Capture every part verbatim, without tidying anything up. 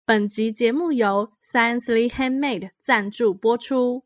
本集节目由 Sciencely Handmade 赞助播出。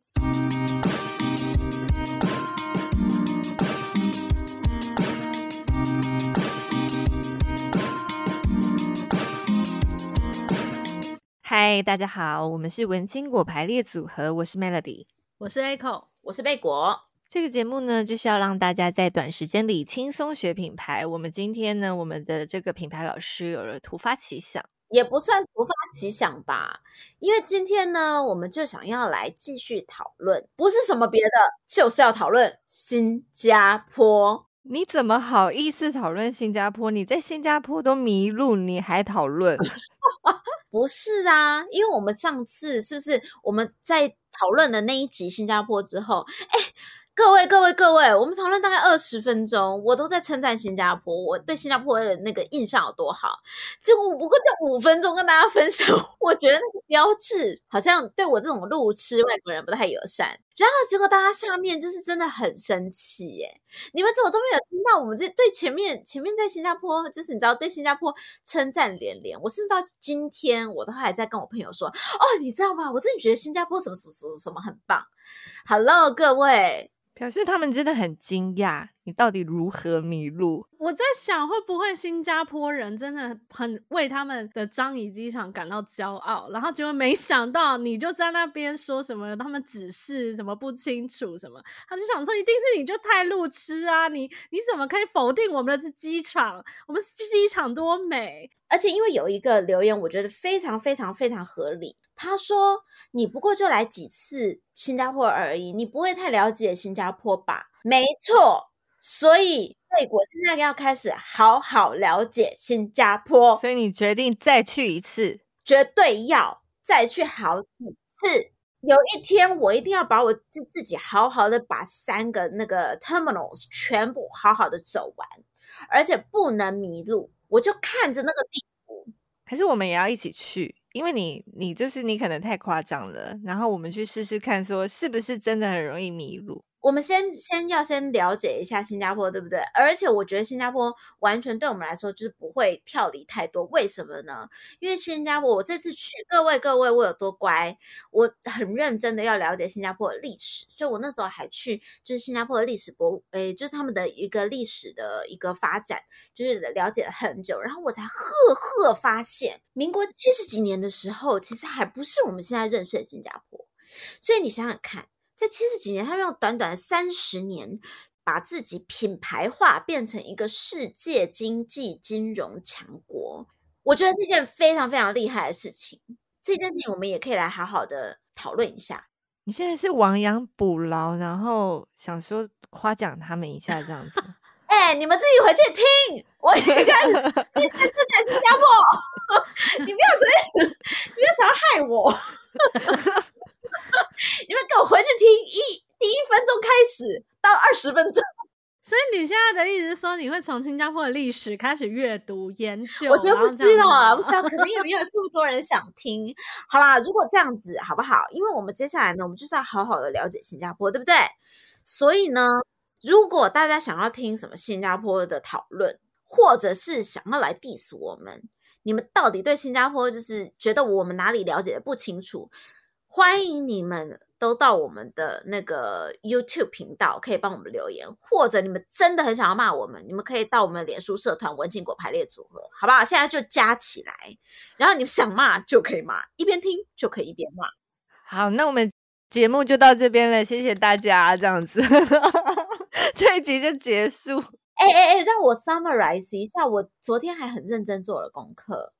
嗨，大家好，我们是文青果排列组合，我是 Melody， 我是 Echo， 我是贝果。 这个节目呢，就是要让大家在短时间里轻松学品牌。我们今天呢，我们的这个品牌老师有了突发奇想， 也不算突发奇想吧，因为今天呢，我们就想要来继续讨论，不是什么别的，就是要讨论新加坡。 你怎么好意思讨论新加坡？你在新加坡都迷路，你还讨论？ 不是啊，因为我们上次是不是我们在讨论的那一集新加坡之后，哎，各位各位各位，我们讨论大概二十分钟，我都在称赞新加坡，我对新加坡的那个印象有多好，结果我不过这五分钟跟大家分享，我觉得那个标志好像对我这种路痴外国人不太友善，然后结果大家下面就是真的很生气耶，你们怎么都没有听到我们这对前面前面在新加坡，就是你知道对新加坡称赞连连，我甚至到今天我都还在跟我朋友说，哦，你知道吗？我真的觉得新加坡什么什么什么什么很棒。Hello， 各位。 表示他们真的很惊讶，你到底如何迷路？ 我在想，会不会新加坡人真的很为他们的樟宜机场感到骄傲，然后结果没想到你就在那边说什么他们指示什么不清楚什么，他就想说一定是你就太路痴啊，你你怎么可以否定我们的机场？我们机场多美！ 而且因为有一个留言我觉得非常非常非常合理，他说你不过就来几次新加坡而已，你不会太了解新加坡吧？没错，所以贝果现在要开始好好了解新加坡， 所以你决定再去一次， 绝对要再去好几次。有一天我一定要把我自己好好的把三个那个 terminals 全部好好的走完，而且不能迷路，我就看着那个地图。 还是我们也要一起去？因为你你就是你可能太夸张了，然后我们去试试看说是不是真的很容易迷路。 我们先先要先了解一下新加坡，对不对？而且我觉得新加坡完全对我们来说就是不会跳离太多，为什么呢？因为新加坡我这次去，各位各位我有多乖，我很认真的要了解新加坡的历史，所以我那时候还去就是新加坡的历史博物，诶，就是他们的一个历史的一个发展，就是了解了很久，然后我才赫赫发现，民国七十几年的时候，其实还不是我们现在认识的新加坡，所以你想想看。在七十几年，他们用短短三十年把自己品牌化，变成一个世界经济金融强国。我觉得这件非常非常厉害的事情。这件事情我们也可以来好好的讨论一下。 你现在是亡羊补牢，然后想说夸奖他们一下这样子。 哎、欸，你们自己回去听。我一开始你这次在新加坡，你不要随，你不要想要害我。你们给我回去听一第一分钟开始到二十分钟， 所以你现在的意思是说，你会从新加坡的历史开始阅读研究？ 我觉得不需要啊，不需要，肯定也没有这么多人想听。好啦，如果这样子好不好？因为我们接下来呢，我们就是要好好的了解新加坡，对不对？所以呢，如果大家想要听什么新加坡的讨论，或者是想要来 diss 我们，你们到底对新加坡就是觉得我们哪里了解的不清楚？欢迎你们都到我们的那个 YouTube 频道，可以帮我们留言，或者你们真的很想要骂我们，你们可以到我们的脸书社团文青果排列组合，好不好？现在就加起来，然后你们想骂就可以骂，一边听就可以一边骂。 好，那我们节目就到这边了，谢谢大家，这样子这一集就结束。 哎哎哎，让我 summarize 一下，我昨天还很认真做了功课。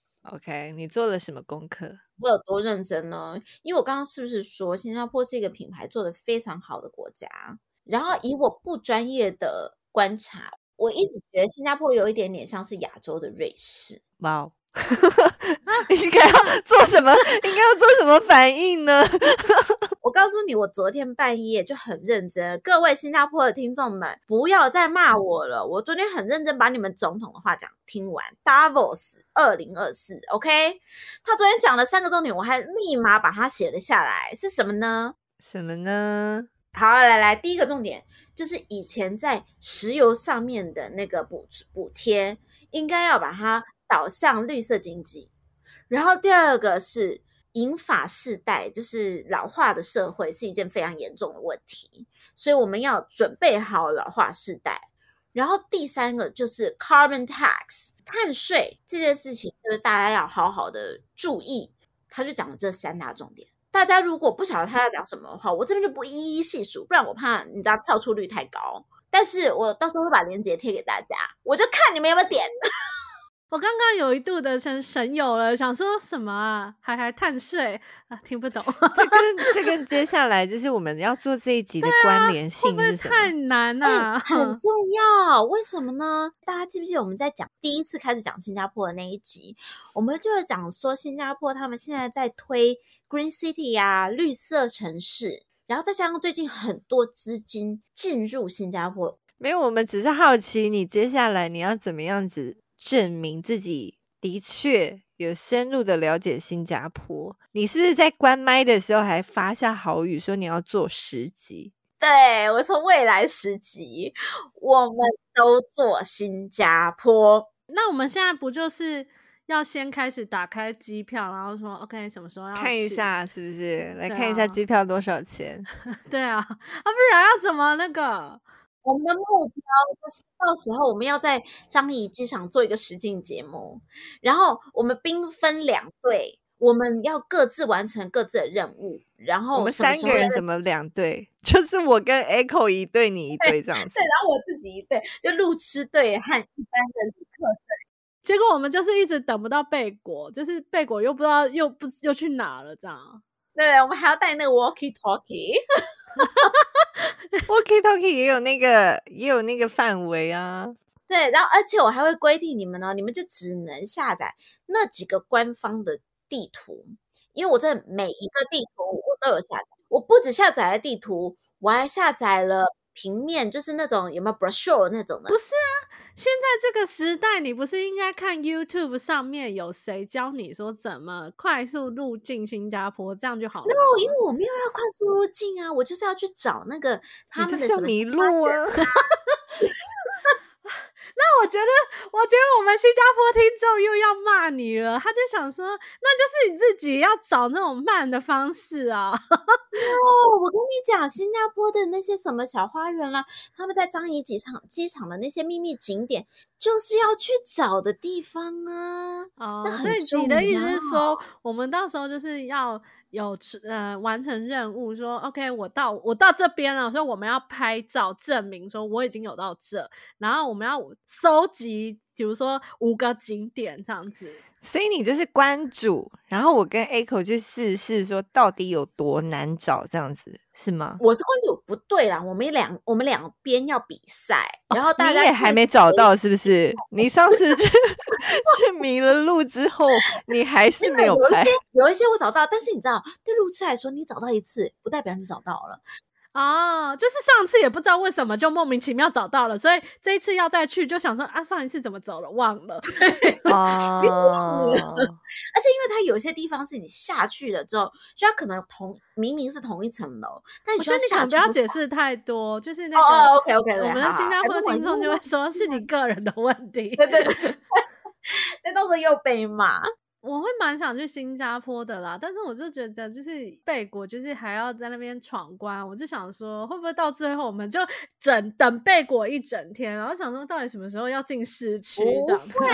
OK， 你做了什么功课？ 我有多认真呢？因为我刚刚是不是说新加坡是一个品牌做得非常好的国家？然后以我不专业的观察，我一直觉得新加坡有一点点像是亚洲的瑞士。 哇哦！应该要做什么？应该要做什么反应呢？ 我告诉你，我昨天半夜就很认真，各位新加坡的听众们，不要再骂我了。我昨天很认真把你们总统的话讲听完 ，Davos 二零二四 OK， 他昨天讲了三个重点，我还立马把它写了下来，是什么呢？ 什么呢？ 好，来来，第一个重点就是以前在石油上面的那个补补贴，应该要把它导向绿色经济。 然后第二个是银发世代，就是老化的社会是一件非常严重的问题，所以我们要准备好老化世代。然后第三个就是 carbon tax 碳税这件事情，就是大家要好好的注意。他就讲了这三大重点，大家如果不晓得他要讲什么的话，我这边就不一一细数，不然我怕你知道跳出率太高。但是我到时候会把链接贴给大家，我就看你们有没有点。 我刚刚有一度的神神游了，想说什么啊，还还碳税啊，听不懂。 这跟这跟接下来就是我们要做这一集的关联性是什么？ 会不会太难啊、 欸、很重要。为什么呢？大家记不记得我们在讲第一次开始讲新加坡的那一集，我们就会讲说新加坡他们现在在推 Green City 啊，绿色城市，然后再加上最近很多资金进入新加坡。 没有，我们只是好奇你接下来你要怎么样子证明自己的确有深入的了解新加坡。你是不是在关麦的时候还发下豪语说你要做十集？ 对，我从未来十集我们都做新加坡。 那我们现在不就是要先开始打开机票，然后说 OK 什么时候要去看一下是不是？来看一下机票多少钱？ 对啊，啊不然要怎么那个？ 我们的目标就是到时候我们要在樟宜机场做一个实境节目，然后我们兵分两队，我们要各自完成各自的任务，然后我们三个人怎么两队？就是我跟 Echo 一队，你一队这样子。 对，然后我自己一队，就路痴队和一般的旅客队。 结果我们就是一直等不到贝果，就是贝果又不知道又不又去哪了这样。 对，我们还要带那个 walkie talkie。 walkie talkie 也有那个也有那个范围啊。 对，然后而且我还会规定你们呢，你们就只能下载那几个官方的地图，因为我在每一个地图我都有下载，我不只下载了地图，我还下载了平面，就是那种有没有 brochure 那种的。 不是啊，现在这个时代你不是应该看 YouTube 上面有谁教你说怎么快速入境新加坡，这样就好了。 No， 因为我没有要快速入境啊，我就是要去找那个他们的什么迷路啊。 那我觉得我觉得我们新加坡听众又要骂你了，他就想说那就是你自己要找那种慢的方式啊。 哦，我跟你讲，新加坡的那些什么小花园啦，他们在樟宜机场机场的那些秘密景点，就是要去找的地方啊。 哦，所以你的意思是说，我们到时候就是要有呃完成任务，说 OK， 我到我到这边了，所以我们要拍照证明说我已经有到这，然后我们要收集，比如说五个景点这样子。 所以你就是关主，然后我跟 Echo 去试试说到底有多难找，这样子是吗？ 我是关主，不对啦，我们两我们两边要比赛，然后大家、 哦、你也还没找到是不是？你上次去去迷了路之后，你还是没有拍。 有一些有一些我找到，但是你知道，对路痴来说，你找到一次不代表你找到了。 哦，就是上次也不知道为什么就莫名其妙找到了，所以这一次要再去就想说啊，上一次怎么走了忘了。 哦， 而且因为它有些地方是你下去了之后，就它可能同明明是同一层楼，但你需要下去。 我觉得你可能不要解释太多，就是那个哦 OK OK OK， 我们的新加坡听众就会说是你个人的问题。 对对对，那到时候又被骂。 我会蛮想去新加坡的啦，但是我就觉得就是贝果就是还要在那边闯关，我就想说会不会到最后我们就整等贝果一整天，然后想说到底什么时候要进市区这样子。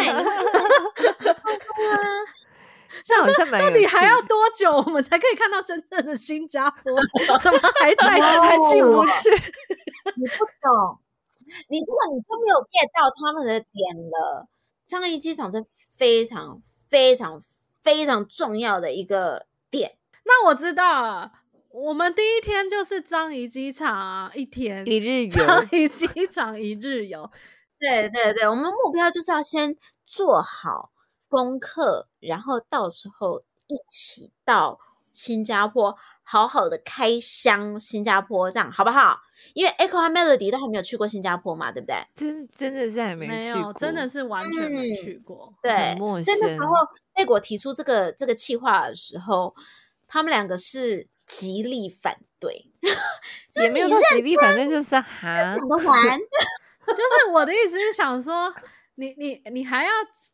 想说到底还要多久我们才可以看到真正的新加坡？怎么还在还进不去？ 你不懂，你这个你就没有 get 到他们的点了。樟宜机场是非常非常非常重要的一个点。 那我知道了，我们第一天就是樟宜机场啊，一天一日游， 樟宜机场一日游。 对对对，我们目标就是要先做好功课，然后到时候一起到新加坡好好的开箱新加坡，这样好不好？因为 Echo 和 Melody 都还没有去过新加坡嘛，对不对？ 真真的是还没去过， 没有，真的是完全没去过。 嗯、对，所以那时候贝果提出这个这个企划的时候，他们两个是极力反对， 也没有到极力反对，就是哈， 讲得完。 就是我的意思是想说，你你你还要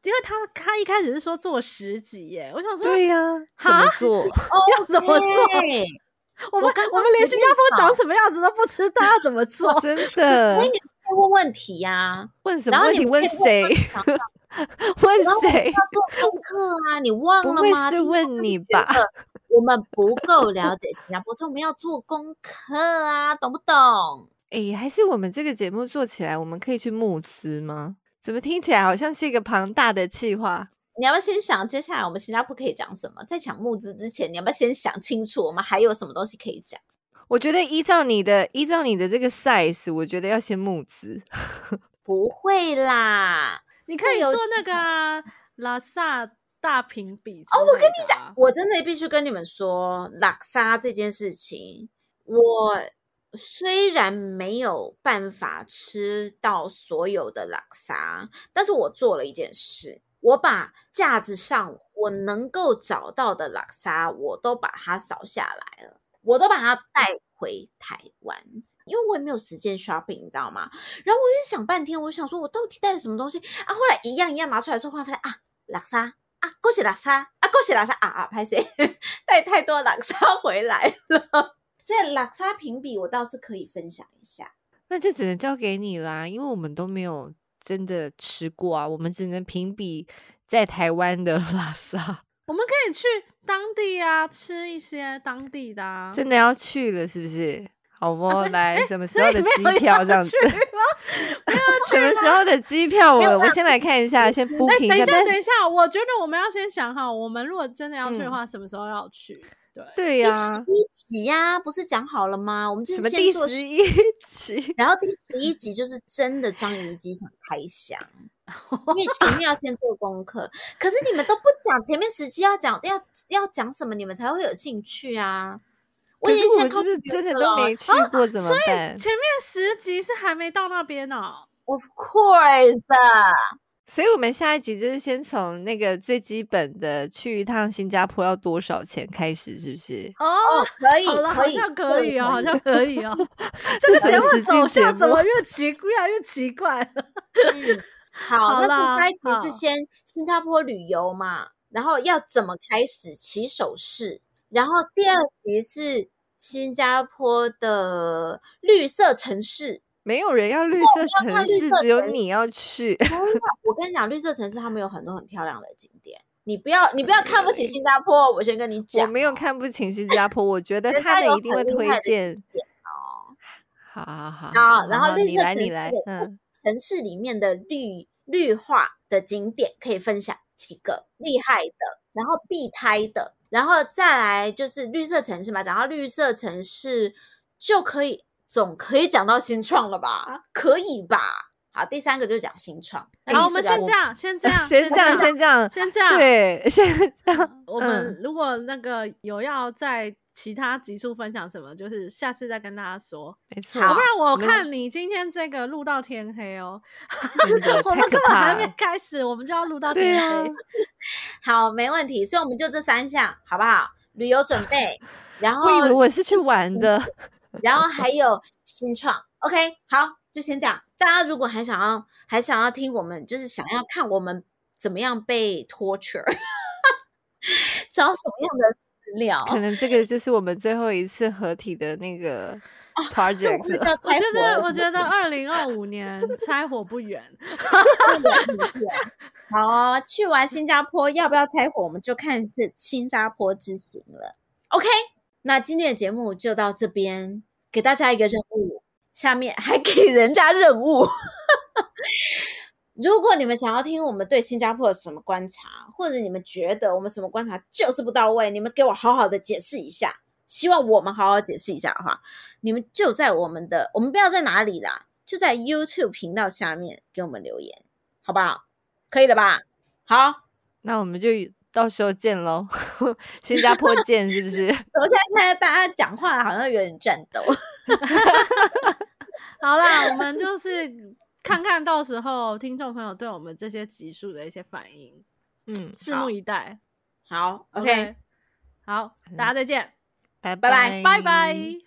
因为他他一开始是说做十集耶，我想说对呀、啊，怎么做？ 要怎么做？我们我, 我们连新加坡长什么样子都不知道，要怎么做？ 真的？ 所以你可以问问题呀、啊， 问什么问题？问谁？问谁？ 要做功课啊？你忘了吗？ 不会是问你吧？ 我们不够了解新加坡，所以我们要做功课啊，懂不懂？ 哎，还是我们这个节目做起来，我们可以去募资吗？怎么听起来好像是一个庞大的计划？ 你要不要先想接下来我们新加坡可以讲什么？在讲募资之前，你要不要先想清楚我们还有什么东西可以讲？ 我觉得依照你的依照你的这个 size， 我觉得要先募资。 不会啦， 你可以做那个啊，拉萨大评比哦。我跟你讲，我真的必须跟你们说，拉萨这件事情，我虽然没有办法吃到所有的拉萨，但是我做了一件事。我把架子上我能够找到的拉萨我都把它扫下来了，我都把它带回台湾，因为我也没有时间 shopping 你知道吗？然后我就想半天，我想说我到底带了什么东西啊？后来一样一样拿出来的时候，忽然发现啊，拉萨啊，恭喜拉萨啊，恭喜拉萨啊啊，拍谁带太多拉萨回来了。所以拉萨评比我倒是可以分享一下， 那就只能交给你啦，因为我们都没有真的吃过啊，我们只能评比在台湾的拉萨。 我们可以去当地啊，吃一些当地的啊。 真的要去了是不是？好不、啊、来什么时候的机机票这样子？什么时候的机票？我我先来看一下，先 booking 等一下。 下，等一下，我觉得我们要先想好，我们如果真的要去的话，嗯、什么时候要去？对对呀、啊， 第十一集呀、啊，不是讲好了吗？我们就是先做第十一集， 然后第十一集就是真的樟宜机场开箱，因为前面要先做功课。可是你们都不讲前面十集要讲要要讲什么，你们才会有兴趣啊。 我以前就是真的都没去过，怎么办？ 哦、所以前面十集是还没到那边哦。 Of course。 所以我们下一集就是先从那个最基本的去一趟新加坡要多少钱开始，是不是？ 哦， 可以， 好像可以哦，好像可以哦。这个节目走向怎么越奇越来越奇怪了？ 嗯，好，那下一集是先新加坡旅游嘛，然后要怎么开始起手式，然后第二集是新加坡的绿色城市。 没有人要绿色城市，只有你要去。 我跟你讲，绿色城市他们有很多很漂亮的景点，你不要你不要看不起新加坡，我先跟你讲。 我没有看不起新加坡，我觉得他们一定会推荐。 哦， 好好好， 好，然后绿色城市的嗯，城市里面的绿绿化的景点可以分享几个厉害的，然后避胎的，然后再来就是绿色城市嘛，讲到绿色城市就可以。总可以讲到新创了吧？可以吧？好，第三个就讲新创。 好，我们先这样，先这样， 先这样，先这样， 先这样。 对，先这样。 我们如果那个有要在其他集数分享什么，就是下次再跟大家说。 没错， 不然我看你今天这个录到天黑哦。我们根本还没开始，我们就要录到天黑。 好，没问题。所以我们就这三项，好不好？旅游准备，然后我以为我是去玩的。 然后还有新创 ，OK， 好，就先这样。大家如果还想要，还想要听我们，就是想要看我们怎么样被 torture， 找什么样的资料， 可能这个就是我们最后一次合体的那个 project。 哦、 我觉得，我觉得二零二五年拆火不远。 好、哦，去完新加坡要不要拆火，我们就看是新加坡之行了。OK。那今天的节目就到这边，给大家一个任务，下面还给人家任务。如果你们想要听我们对新加坡有什么观察，或者你们觉得我们什么观察就是不到位，你们给我好好的解释一下，希望我们好好解释一下的话，你们就在我们的，我们不知道在哪里啦，就在 YouTube 频道下面给我们留言，好不好？可以了吧？好， 那我们就到时候见咯。新加坡见是不是？ 我现在看到大家讲话好像有点战斗。 好啦，我们就是看看到时候听众朋友对我们这些集数的一些反应， 嗯， 拭目以待。 好 ，OK， 好，大家再见， 拜拜拜拜拜。